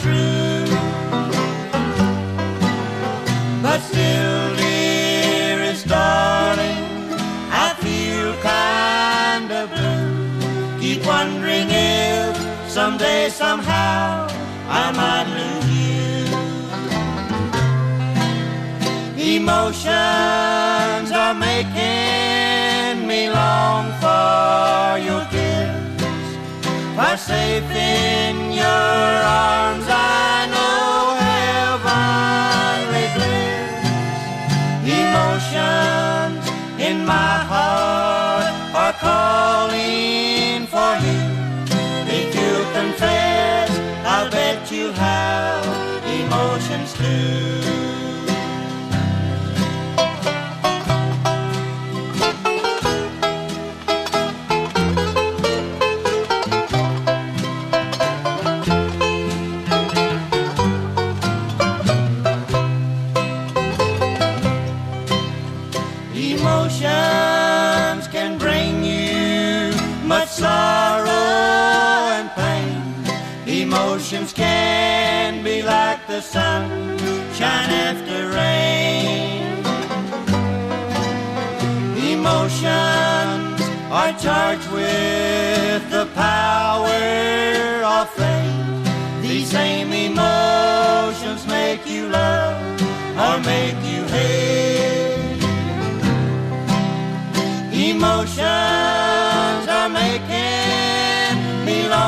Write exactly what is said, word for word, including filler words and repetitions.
true. But still, dearest darling, I feel kind of blue. Keep wondering if someday, somehow, I might lose you. Emotions are making me long for your kiss. For safe in your arms, I know heavenly bliss. Emotions in my heart are calling for you. If you confess, I'll bet you have emotions too. Emotions can bring you much sorrow and pain. Emotions can be like the sun, shine after rain. Emotions are charged with the power of fate. These same emotions make you love or make you hate. Emotions are making me long